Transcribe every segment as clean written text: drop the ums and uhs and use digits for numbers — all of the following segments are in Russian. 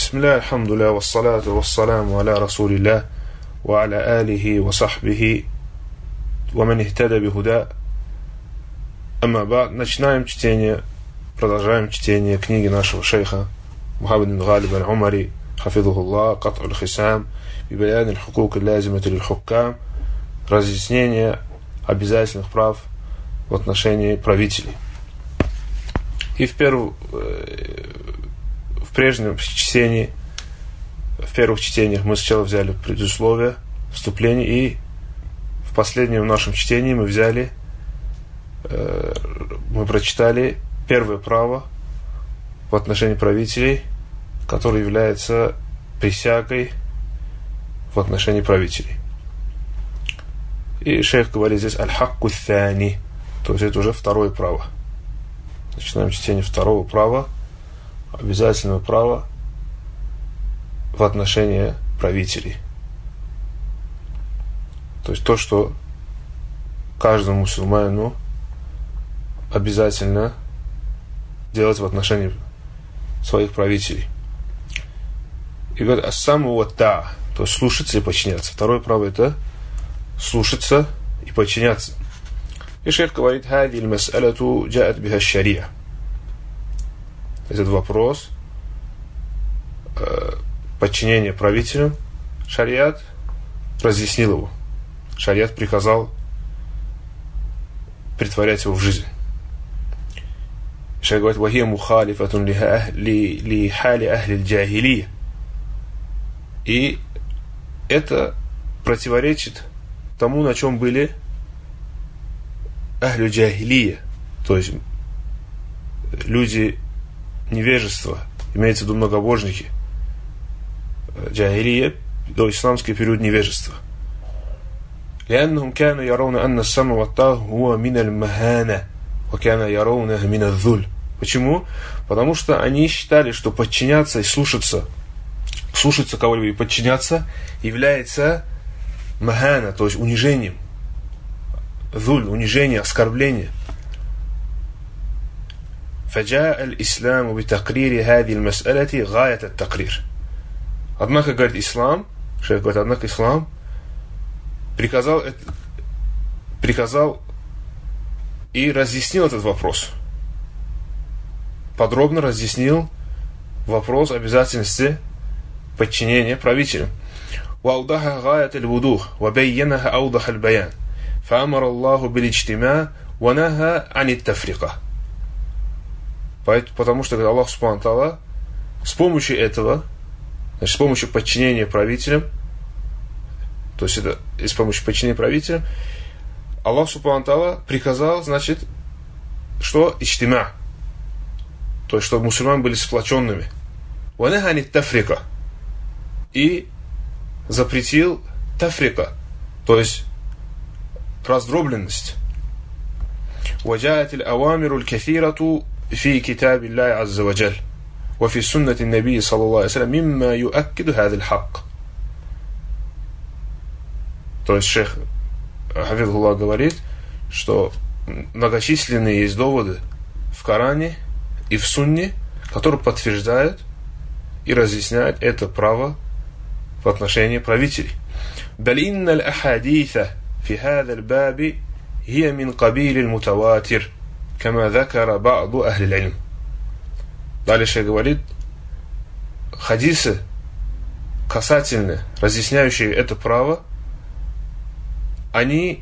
Бисмилля, алхамдулилля, вассалату вассаламу аля расулилля, ва аля алихи ва сахбихи, ва ман ихтада бихуда. Амма ба'д. Начинаем чтение, продолжаем чтение книги нашего шейха Мухаммад бин Галиб аль-Умари, хафидухуллах, кат'у аль-хисам, бибаян аль-хукук аль-лазимат аль-хуккам, разъяснение обязательных прав в отношении правителей. И в прежнем чтении, в первых чтениях мы сначала взяли предусловие, вступление, и в последнем нашем чтении мы прочитали первое право в отношении правителей, которое является присягой в отношении правителей. И шейх говорит здесь аль-хакку th-thani, то есть это уже второе право. Начинаем чтение второго права, обязательного права в отношении правителей. То есть то, что каждому мусульманину обязательно делать в отношении своих правителей. И говорит ас-саму ва-та, то есть слушаться и подчиняться. Второе право это слушаться и подчиняться. И шейх говорит хади аль-мас'алату джа'ат биха аш-шария. Этот вопрос подчинения правителям, шариат разъяснил его. Шариат приказал претворять его в жизнь. Шейх говорит вахия мухалифатун ли хали ахли аль-джахилия. И это противоречит тому, на чем были ахлю джахилия, то есть люди невежества, имеется в виду многобожники. Джахилия, до исламский период невежества. لأنهم كانوا يرون أن السمع والطاعة هو من المهانة وكانوا يرونه من الذل. Почему? Потому что они считали, что подчиняться и слушаться кого-либо и подчиняться является махана, то есть унижением. Зуль, унижение, оскорбление. فجاء الإسلام بتقرير هذه المسألة غاية التقرير. Однако, говорит ислам, шейх говорит, однако ислам приказал и разъяснил этот вопрос. Подробно разъяснил вопрос обязательности подчинения правителям. وأوضحها غاية الوضوح وبينها أوضح البيان فأمر الله بالاجتماع ونهى عن التفرقة. Потому что Аллах Субхану Тааля с помощью этого, значит, с помощью подчинения правителям, то есть это с помощью подчинения правителям, Аллах Субхану Тааля приказал, значит, что иджтима, то есть чтобы мусульмане были сплоченными. وَنَهَى عَنِ التَّفْرِقَةِ, и запретил тафрика, то есть раздробленность. وجاءت الأوامر الكثيرة في كتاب الله عز وجل وفي سنة النبي صلى الله عليه وسلم مما يؤكد هذا الحق. То есть шейх хафидхуллах говорит, что многочисленные есть доводы в Коране и в Сунне, которые подтверждают и разъясняют это право в отношении правителей. بل إن الأحاديث في هذا الباب هي من قبيل المتواتر كما ذكر بعض أهل العلم. Дальше говорит, хадисы, касательно разъясняющие это право, они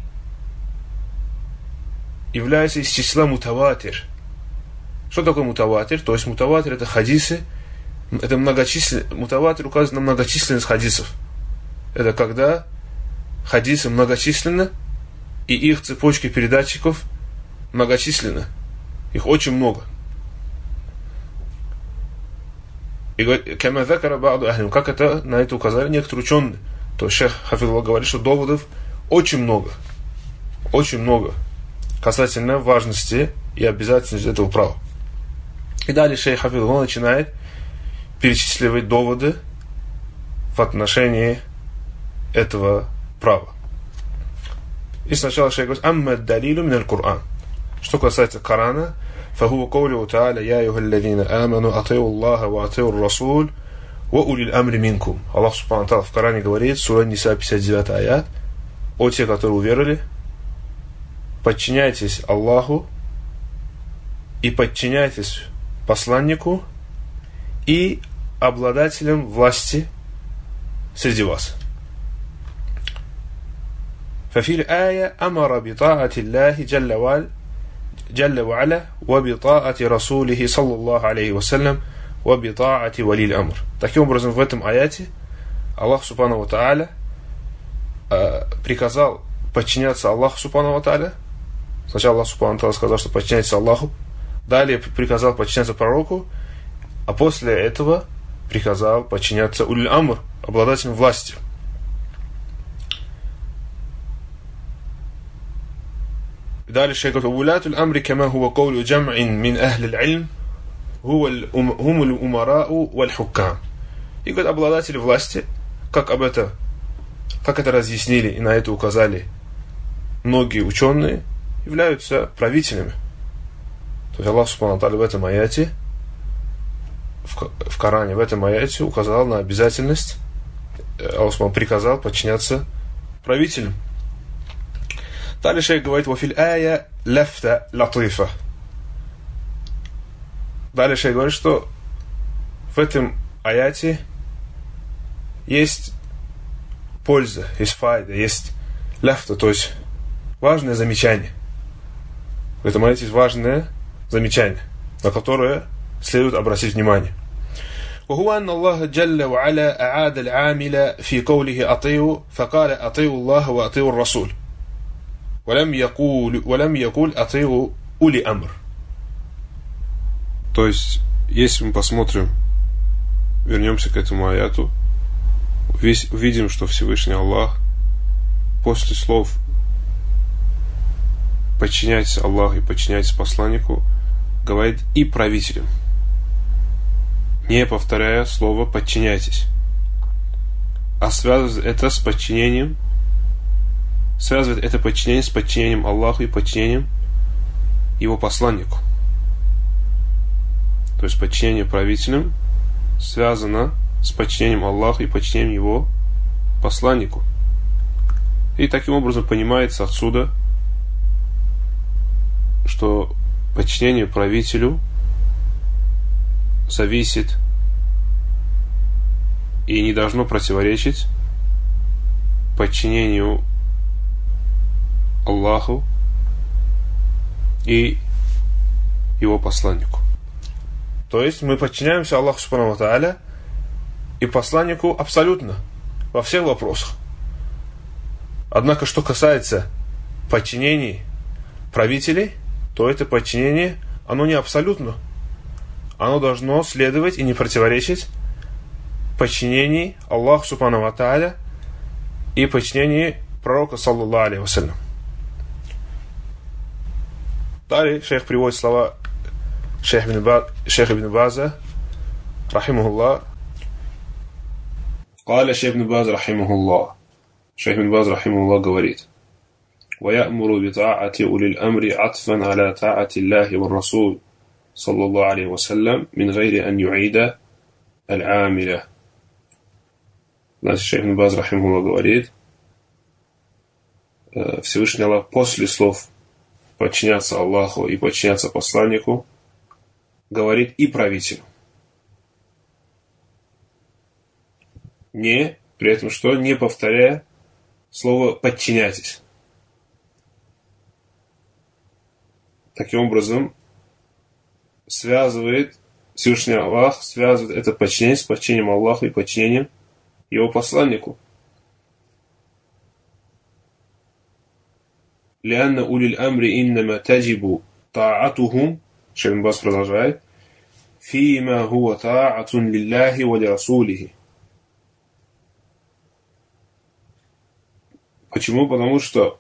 являются из числа мутаватир. Что такое мутаватир? То есть мутаватир это хадисы, это мутаватир указывает на многочисленность хадисов. Это когда хадисы многочисленны, и их цепочки передатчиков многочисленны. Их очень много. И говорит, как это на это указали некоторые ученые. То есть шейх хафидхуллах говорит, что доводов очень много касательно важности и обязательности этого права. И далее шейх хафидхуллах начинает перечисливать доводы в отношении этого права. И сначала шейх говорит «Амма далилу миналь Кур'ан». Что касается Корана, فهو قوله تعالى يا أيها الذين آمنوا أطيعوا الله وأطيعوا الرسول «Ва улил амри минкум». Аллах Субхану Тааля в Коране говорит, сура Ниса, 59 аят: «О те, которые уверовали, подчиняйтесь Аллаху и подчиняйтесь посланнику и обладателям власти среди вас». ففي الآية أمر بطاعة الله جل وعلا وبطاعة رسوله صلى الله عليه وسلم وبطاعة ولي الأمر. Таким образом, в этом аяте Аллах Субхану ва Тааля приказал подчиняться Аллаху Субхану ва Тааля. Сначала Аллах Субхану ва Тааля сказал, что подчиняйтесь Аллаху, далее приказал подчиняться пророку, а после этого приказал подчиняться улил амр, обладателям власти. Далее шейх говорит: «Улятуль амри кама хува каулю джам'ин мин ахли аль-илм хумуль умарау валь хуккам». И говорит, обладатели власти, как это разъяснили и на это указали многие ученые, являются правителями. То есть Аллах Субхану Тааля в этом аяте, в Коране, в этом аяте указал на обязательность, Аллах Субхану приказал подчиняться правителям. Далее шейх говорит: «Ва филь ая лафта латифа». Далее шейх говорит, что в этом аяте есть польза, есть файда, есть лафта, то есть важное замечание. В этом аяте есть важное замечание, на которое следует обратить внимание. وهو أن الله جل وعلا أعاد العامل في قوله أطيعوا فقال أطيعوا الله وأطيعوا الرسول ولم يقول أطيعوا أولي أمر. То есть, если мы посмотрим, вернемся к этому аяту, увидим, что Всевышний Аллах после слов «подчиняйтесь Аллаху и подчиняйтесь посланнику» говорит и правителям, не повторяя слово «подчиняйтесь», а связывает это подчинение с подчинением Аллаху и подчинением его посланнику. То есть подчинение правителям связано с подчинением Аллаху и подчинением его посланнику. И таким образом понимается отсюда, что подчинение правителю зависит и не должно противоречить подчинению Аллаху и его посланнику. То есть мы подчиняемся Аллаху Субхану ва Тааля и посланнику абсолютно во всех вопросах. Однако, что касается подчинений правителей, то это подчинение, оно не абсолютно. Оно должно следовать и не противоречить подчинению Аллаху Субхану ва Тааля и подчинению пророка саллаллаху алейхи вассалям. Далее шейх приводит слова шейх ибн База рахимахуллах. قال شيخ ابن باز رحمه الله. شيخ ابن باز رحمه الله говорит: ويأمر بطاعة أولي الأمر عطفا على طاعة الله والرسول صلى الله عليه وسلم من غير أن يعيد العاملة. Значит, шейх ибн Баз рахимахуллах говорит: Всевышний Аллах после слов подчиняться Аллаху и подчиняться посланнику говорит и правителю. Не, при этом что? Не повторяя слово «подчиняйтесь». Таким образом, Всевышний Аллах связывает это подчинение с подчинением Аллаху и подчинением его посланнику. لأن أولي الأمر إنما تجب طاعتهم, шейх ибн Баз продолжает, فيما هو طاعة لله ولرسوله. Почему? Потому что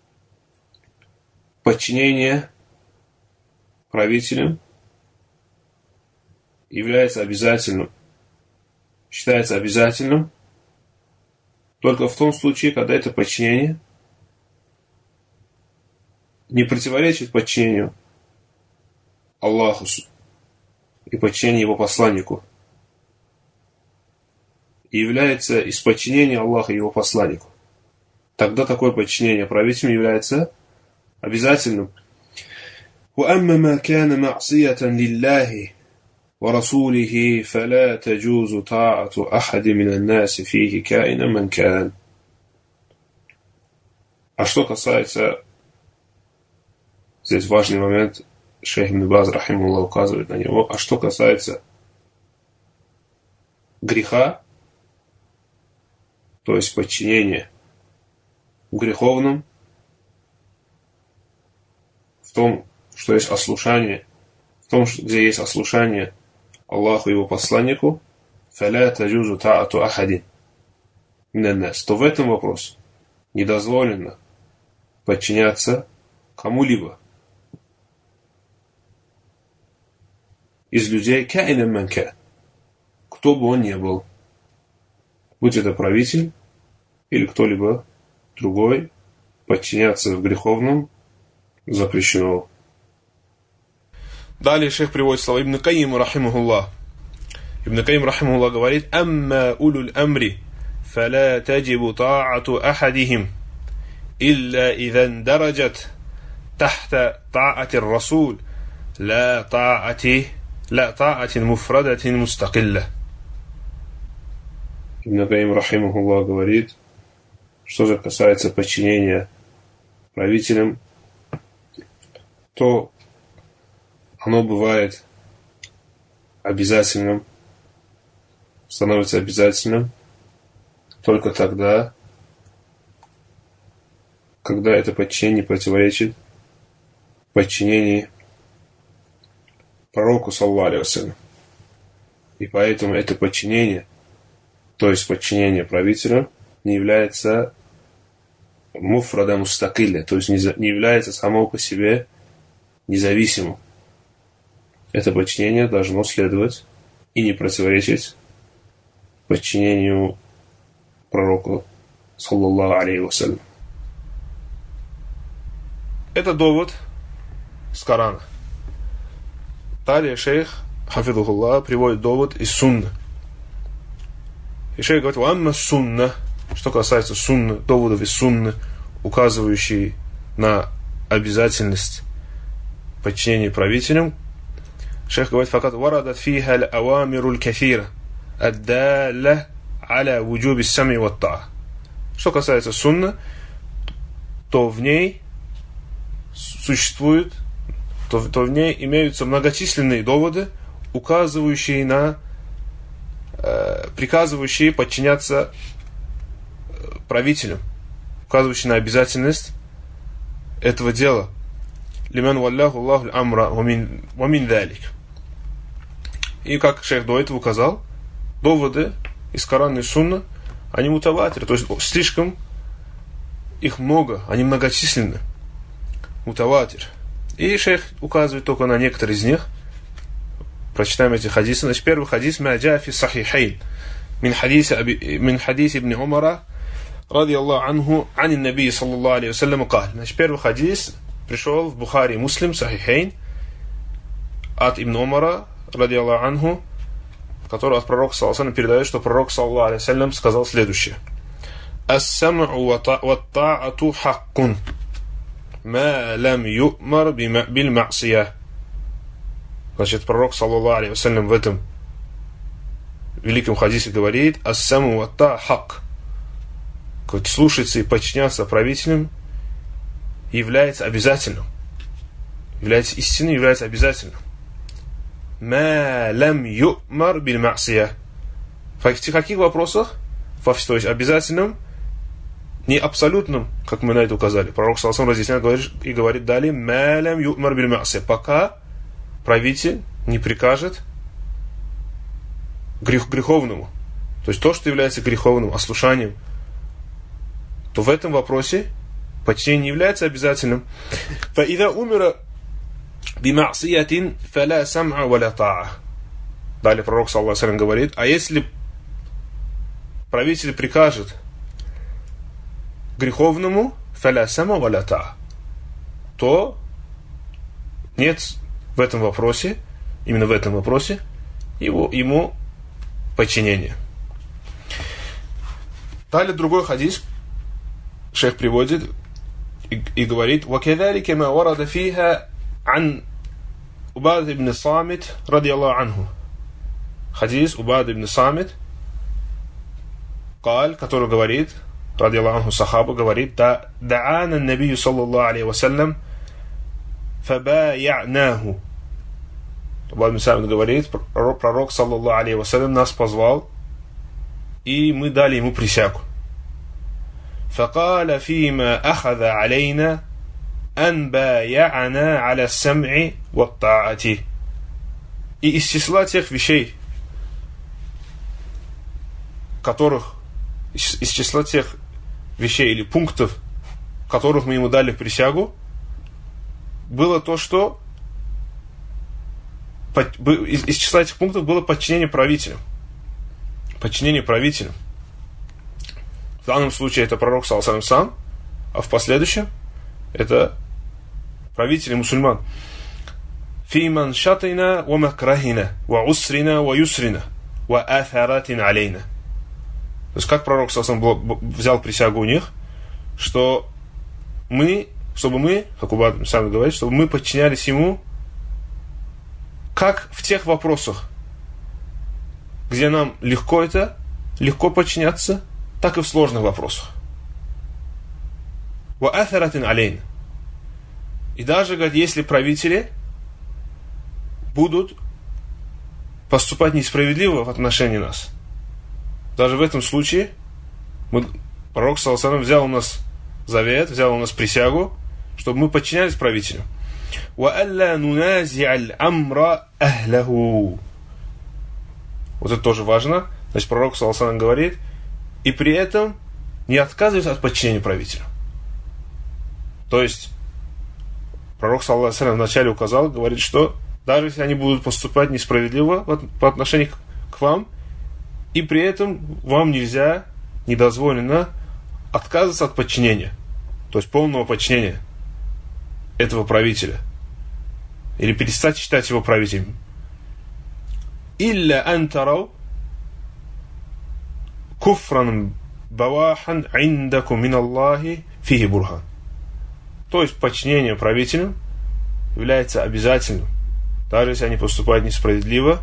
подчинение правителям является обязательным, считается обязательным только в том случае, когда это подчинение не противоречит подчинению Аллаху и подчинению его посланнику. и является из подчинения Аллаха и его посланнику, тогда такое подчинение правителю является обязательным. وَأَمَّا مَا كَانَ مَعْصِيَةً لِلَّهِ وَرَسُولِهِ فَلَا تَجُوزُ طَاعَةُ أَحَدٍ مِنَ النَّاسِ فِيهِ كَائِنًا مَنْ كَانَ. А что касается, здесь важный момент, шейх Ибн Баз, рахимахуллах, указывает на него, а что касается греха, то есть подчинения в греховном, в том, что есть ослушание, в том, где есть ослушание Аллаху и его посланнику, فَلَا تَجُوزُ طَاعَةُ أَحَدٍ مِنَ النَّاسِ, то в этом вопросе недозволено подчиняться кому-либо из людей, كَائِنًا مَنْ كَانَ, кто бы он ни был, будь это правитель или кто-либо другой, подчиняться в греховном запрещено. Далее шейх приводит слова Ибн Кайима, рахимахуллах. Ибн Кайим, рахимахуллах, говорит: «Амма улюль амри, фаля таджибу та'ату ахадихим, илля идан дараджат тахта та'ати расуль, ла та'ати муфрадатин мустакилля». Ибн Кайим, рахимахуллах, говорит, что же касается подчинения правителям, то оно бывает обязательным, становится обязательным только тогда, когда это подчинение противоречит подчинению пророку, саллаллаху алейхи ва саллям. И поэтому это подчинение, то есть подчинение правителю, не является муфрада мустакилля, то есть не является само по себе независимым. Это подчинение должно следовать и не противоречить подчинению пророку, саллаллаху алейхи ва саллям. Это довод с Корана. Далее шейх, хафидухуллах, приводит довод из сунны. И шейх говорит: «Вамма сунна», что касается сунны, доводов из сунны, указывающие на обязательность подчинения правителям, шейх говорит: «Факат варадат фиха ал-авамиру аль-кафира аддалла аля вуджуби ас-сам'i ват-та'a». Что касается сунны, то в ней существует, то в ней имеются многочисленные доводы, указывающие на, приказывающие подчиняться правителям, указывающие на обязательность этого дела. Лиман валляху Аллаху амра ва мин залик. И как шейх до этого указал, доводы из Корана и Сунны, они мутаватир, то есть слишком их много, они многочисленны. Мутаватир. И шейх указывает только на некоторые из них. Прочитаем эти хадисы. Значит, первый хадис: «Ма джаа фи сахихайн мин хадис ибн Умара ради Аллаху анху ани наби саллаллаху алейхи ва саллям кал». Значит, первый хадис пришел в Бухари и Муслим, сахихайн, от Ибн Умара ради Аллаху анху, который от пророка саллаллаху алейхи ва саллям передает, что пророк саллаллаху алейхи ва саллям сказал следующее: «Ас-сам'у ват-та'ату хаккун ма лам ю'мар биль-ма'сия». Значит, пророк, саллаллаху алейхи ва саллям, в этом великом хадисе говорит: «Ас-сам'у ват-та'а хак». Слушаться и подчиняться правителям является обязательным. Является истиной, является обязательным. «Ма лам ю'мар биль-ма'сия». В каких вопросах? То есть обязательным, не абсолютным, как мы на это указали. Пророк саллаллаху алейхи ва саллям разъясняет и говорит далее: «Ма лам ю'мар биль-ма'сия», пока правитель не прикажет греховному. То есть то, что является греховным, ослушанием, то в этом вопросе подчинение не является обязательным. فَإِذَا أُمِرَ بِمَعْصِيَةٍ فَلَا سَمْعَ وَلَا طَاعَةَ. Далее пророк, саллаллаху алейхи ва саллям, говорит: а если правитель прикажет греховному, فَلَا سَمْعَ وَلَا طَاعَةَ, то нет в этом вопросе, именно в этом вопросе, ему подчинение. Далее другой хадис шейх приводит и говорит: وَكَذَلِكَ مَا وَرَدَ فِيهَا عَنْ Убад ибн Самит ради Аллаху анху. Хадис Убад ибн Самит, который говорит, ради Аллаху анху, сахаба, говорит: «Да'ана набию саллаллаху алейхи вассалям фабая'наху». Убад ибн Самит говорит, пророк саллаллаху алейхи вассалям нас позвал, и мы дали ему присягу. فقال فيما أخذ علينا أن بايعنا على السمع والطاعة. И из числа тех вещей, из числа тех вещей или пунктов, которых мы ему дали в присягу, было то, что из числа этих пунктов было подчинение правителям. Подчинение правителям. В данном случае это пророк саллаллаху алейхи вассалям сам, а в последующем это правители мусульман. «Фи маншатина ва макрахина, ва усрина ва юсрина, ва афаратин алейна». То есть, как пророк саллаллаху алейхи вассалям взял присягу у них, что чтобы мы, как Убад сам говорит, чтобы мы подчинялись ему, как в тех вопросах, где нам легко подчиняться, так и в сложных вопросах. «Ва афаратин алейна». И даже, говорит, если правители будут поступать несправедливо в отношении нас, даже в этом случае пророк саллаллаху алейхи взял у нас завет, взял у нас присягу, чтобы мы подчинялись правителю. وَأَلَّا نُنَازِعَ الْأَمْرَ أَهْلَهُ. Вот это тоже важно. Значит, пророк саллаллаху алейхи говорит, и при этом не отказывается от подчинения правителю. То есть пророк саллаллаху алейхи вначале указал, говорит, что даже если они будут поступать несправедливо по отношению к вам, и при этом вам нельзя, не дозволено отказываться от подчинения, то есть полного подчинения этого правителя, или перестать считать его правителем. «Илля антарау куфран бавахан индакум мин Аллахи фихи бурхан». То есть подчинение правителям является обязательным, даже если они поступают несправедливо,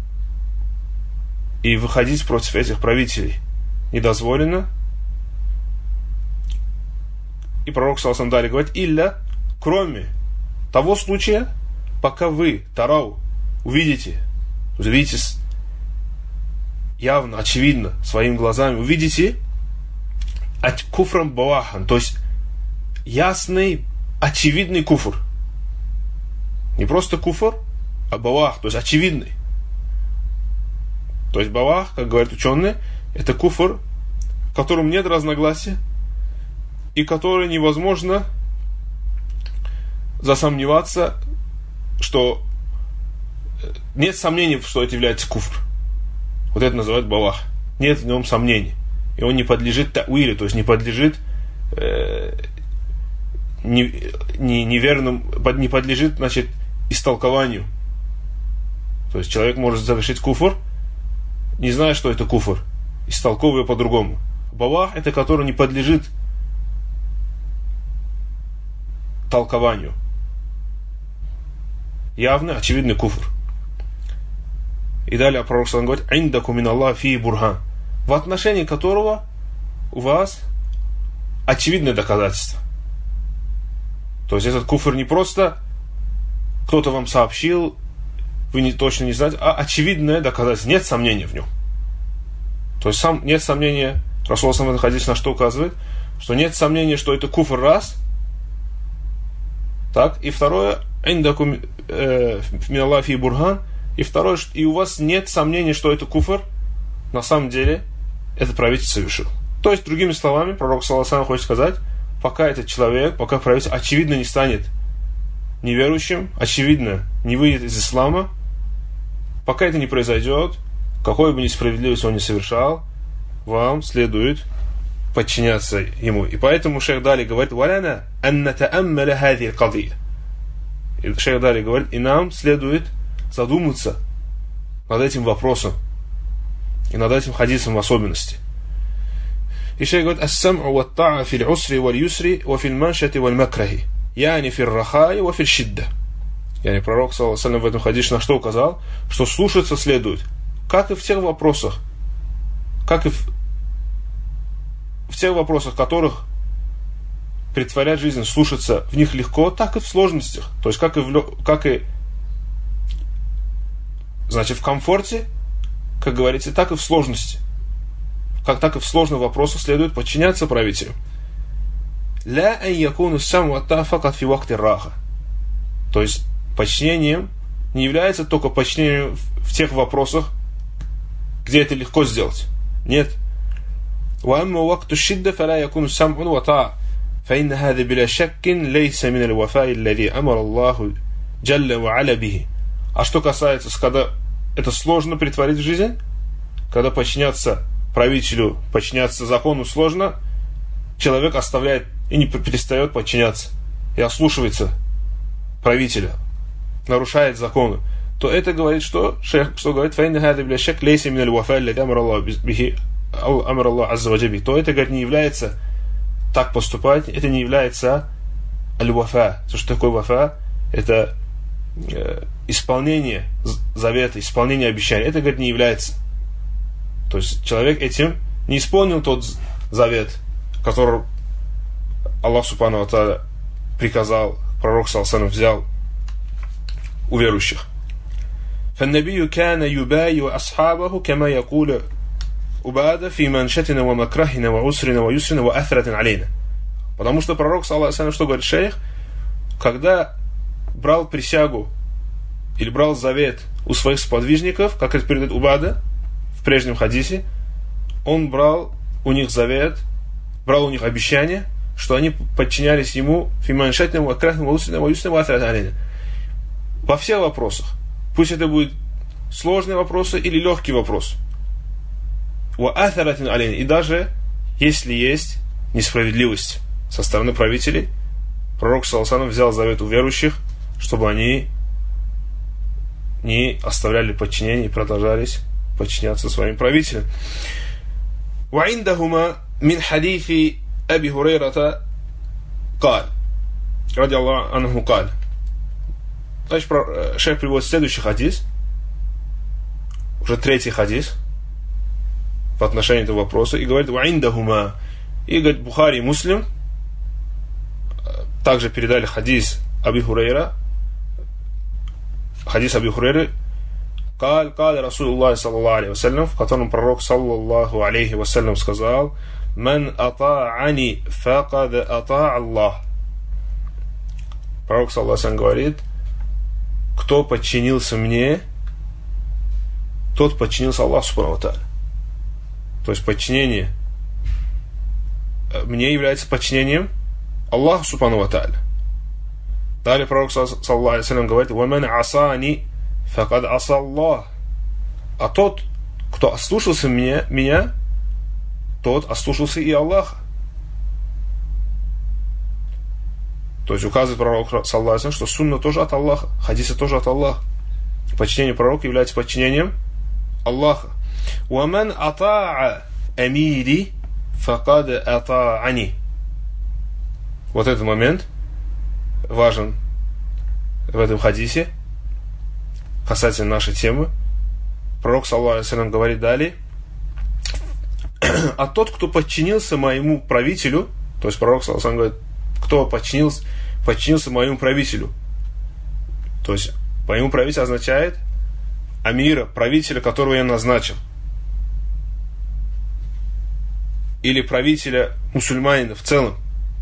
и выходить против этих правителей не дозволено. И пророк саллаллаху алейхи говорит: «Илля», кроме того случая, пока вы, тарау, увидите явно, очевидно, своими глазами, увидите от куфрам бавахан, то есть ясный, очевидный куфр. Не просто куфр, а бавах, то есть очевидный. То есть бавах, как говорят ученые, это куфр, в котором нет разногласия, и который невозможно засомневаться, что нет сомнений, что это является куфр. Вот это называют бавах. Нет в нем сомнений. И он не подлежит тауилю, то есть не подлежит неверным, не подлежит, значит, истолкованию. То есть человек может совершить куфр, не зная, что это куфр, истолковывая по-другому. Бавах — это который не подлежит толкованию. Явный, очевидный куфр. И далее пророк саллаллаху алейхи говорит: «Индакум мин Аллахи фи бурхан», в отношении которого у вас очевидное доказательство. То есть этот куфр не просто кто-то вам сообщил, вы точно не знаете, а очевидное доказательство, нет сомнения в нем. То есть нет сомнения, Расул сам хадис на что указывает, что нет сомнения, что это куфр, раз. Так, и второе, индакум мин Аллахи фи бурхан, и второе, и у вас нет сомнения, что это куфр, на самом деле этот правитель совершил. То есть, другими словами, пророк саллаллаху алейхи хочет сказать, пока этот человек, пока правитель очевидно не станет неверующим, очевидно не выйдет из ислама, пока это не произойдет, какой бы несправедливость он ни совершал, вам следует подчиняться ему. И поэтому шейх Дали говорит: «Валяна анната аммаля хади кадия». И шейх Дали говорит: и нам следует задуматься над этим вопросом и над этим хадисом в особенности. И шейх говорит: «Ас-сам'у ва-ат-та'a фил усри валь-юсри ва фил маншати валь-макрахи, яни фил рахаи ва фил шидда». Yani пророк, саллаллаху алейхи ва саллям, в этом хадисе на что указал? Что слушаться следует, как и в тех вопросах, которых претворять жизнь, слушаться в них легко, так и в сложностях. То есть, значит, в комфорте, как говорится, так и в сложности. Так и в сложных вопросах следует подчиняться правителю. «Ля ан якуну саму ат-та'a факат фи вакти раха». То есть, подчинением не является только подчинением в тех вопросах, где это легко сделать. Нет. وأما وقت الشدة فلا يكون السمع وطاعة فإن هذا بلا شك ليس من الوفاء الذي أمر الله جل وعلا به. А что касается, когда это сложно претворить в жизнь, когда подчиняться правителю, подчиняться закону сложно, человек оставляет и не перестает подчиняться и ослушивается правителя, нарушает законы, то это говорит, что шейх, что говорит, فإن هذا بلا شك ليس من الوفاء الذي أمر الله به أمر الله عز وجل. То это, говорит, не является так поступать, это не является аль-вафа. Что такое вафа? Это исполнение завета, исполнение обещания. Это, говорит, не является. То есть человек этим не исполнил тот завет, который Аллах субхану ва тааля приказал, пророк саллаллаху алейхи ва саллям взял у верующих. فالنبي كان يبايع أصحابه كما يقول убада фи маншатина ва макрахина ва усрина ва юсрина ва аthратин алейна. Потому что пророк, саллаллаху алейхи ва саллям, что говорит шейх, когда брал присягу или брал завет у своих сподвижников, как это передает Убада в прежнем хадисе, он брал у них завет, брал у них обещание, что они подчинялись ему фи маншатина ва макрахина ва усрина ва юсрина ва аthратин алейна. Во всех вопросах. Пусть это будут сложные вопросы или легкие вопросы. И даже если есть несправедливость со стороны правителей, пророк саллаллаху алейхи ва саллям взял завет у верующих, чтобы они не оставляли подчинение и продолжались подчиняться своим правителям. وعندهما من حديث أبي هريرة قال رضي الله عنه قال. Значит, шейх приводит следующий хадис, уже третий хадис в отношении этого вопроса, и говорит: «Ваиндахума». И говорит, Бухари и Муслим также передали хадис Аби Хурейра, «Каль Расулуллах саллаллаху алейхи вассалям», в котором пророк саллаллаху алейхи вассалям сказал: «Ман ата'ани факад ата'a Аллах». Пророк саллаллаху алейхи вассалям говорит: кто подчинился мне, тот подчинился Аллаху субхану ва тааля. То есть подчинение мне является подчинением Аллаху субхану ва тааля. Далее пророк саллаллаху алейхи ва саллям говорит: «Ваман асани факад аса Аллах». А тот, кто ослушался меня, тот ослушался и Аллаха. То есть указывает пророк саллаллаху алейхи ва саллям, что сунна тоже от Аллаха, хадисы тоже от Аллаха. Подчинение пророка является подчинением Аллаха. «Ваман ата'a амири факад ата'ани». Вот этот момент важен в этом хадисе касательно нашей темы. Пророк саллаллаху алейхи ва саллям говорит далее: а тот, кто подчинился моему правителю, то есть пророк саллаллаху алейхи ва саллям говорит, кто подчинился моему правителю. То есть моему правителю означает амира, правителя, которого я назначил. Или правителя мусульманина в целом.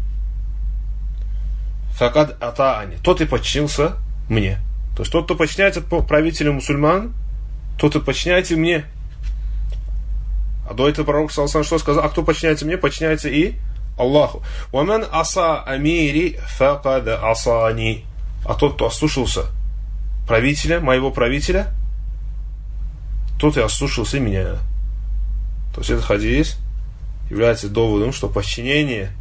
Факад ата'ани. Тот и подчинился мне. То есть тот, кто подчиняется правителю мусульман, тот и подчиняется мне. А до этого пророк саллаллаху алейхи ва саллям что сказал? А кто подчиняется мне, подчиняется и Аллаху. «Ваман аса амири факад асани». А тот, кто ослушался правителя, моего правителя, тот и ослушался и меня. То есть этот хадис является доводом, что подчинение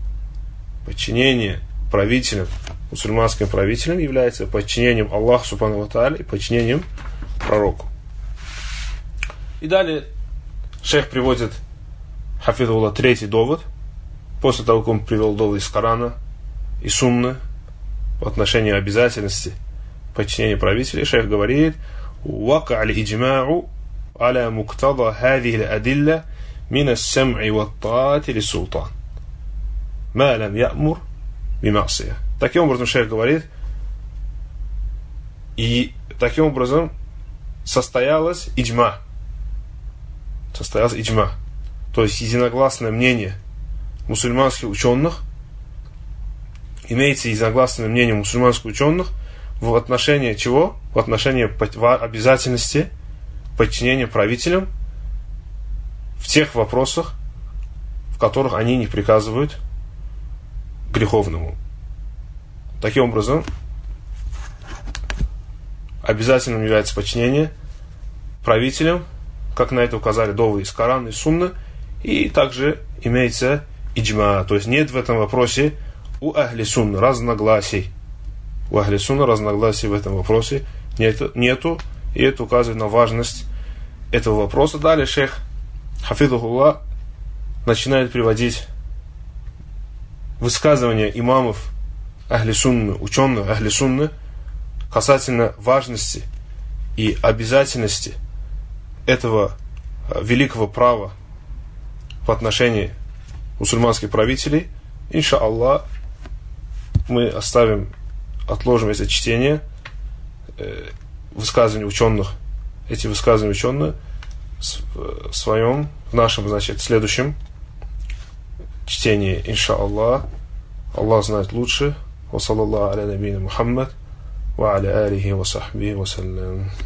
правителям, мусульманским правителям, является подчинением Аллаху субхану ва тааля и подчинением пророку. И далее шейх приводит хафидулла, третий довод, после того, как он привел довод из Корана и Сунны в отношении обязательности подчинения правителей, шейх говорит: «Вака аль-иджмау аля муктада хадихи адилля мин ас-сам'и ват-таати ли-султан ма лам я'мур би-ма'сия». Таким образом, шейх говорит, и таким образом состоялось иджма. То есть единогласное мнение мусульманских ученых, имеется единогласное мнение мусульманских ученых в отношении чего? В отношении обязательности подчинения правителям в тех вопросах, в которых они не приказывают греховному. Таким образом, обязательным является подчинение правителям, как на это указали доводы из Корана и Сунны, и также имеется иджма, то есть нет в этом вопросе у ахли сунны разногласий. У ахли сунны разногласий в этом вопросе нету, и это указывает на важность этого вопроса. Далее шейх хафидухуллах начинает приводить высказывания имамов ахли сунны, ученых ахли сунны, касательно важности и обязательности этого великого права в отношении мусульманских правителей. Иншаллах, мы отложим это чтение высказываний ученых, эти высказывания ученых в нашем, следующем чтении, иншаллах. Аллах знает лучше. Ва саллаллаху аля набийна Мухаммад ва аля алихи ва сахбихи ва саллям.